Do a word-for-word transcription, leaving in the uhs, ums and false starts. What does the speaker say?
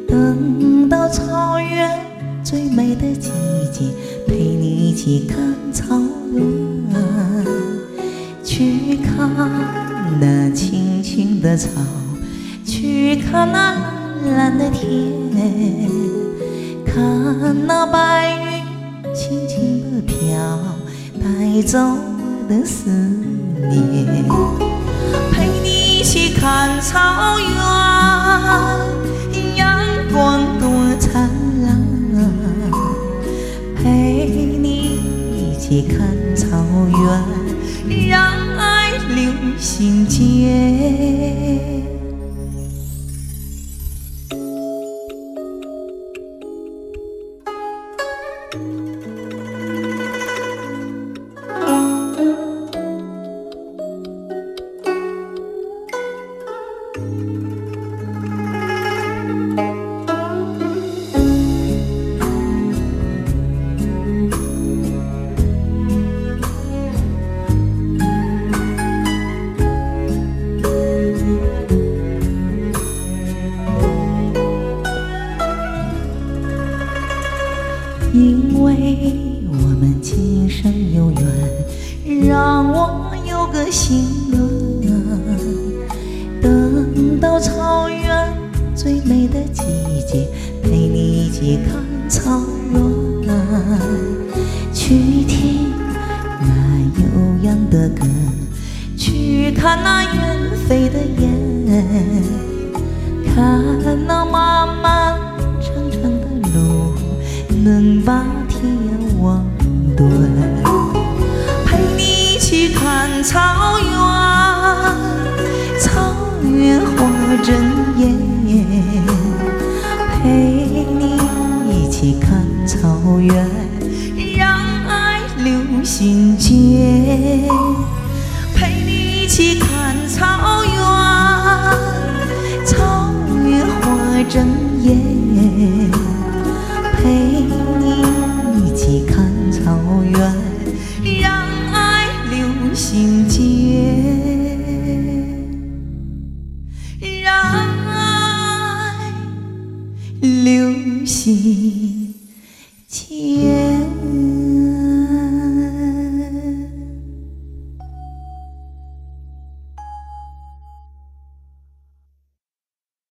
等到草原最美的季节，陪你一起看草原，去看那青青的草，去看那蓝蓝的天，看那白云轻轻地飘，带走我的思念。陪你一起看草原，阳光多灿烂，陪你一起看草原，让爱流心间。因为我们今生有缘，让我有个心愿。等到草原最美的季节，陪你一起看草原，去听那悠扬的歌，去看那远飞的雁，看那漫漫长长的路，能把天望断。陪你一起看草原，草原花争艳，陪你一起看草原，让爱流心间。陪你一起看草原，草原花争艳，陪你一起看草原，让爱流心间，让爱流心间。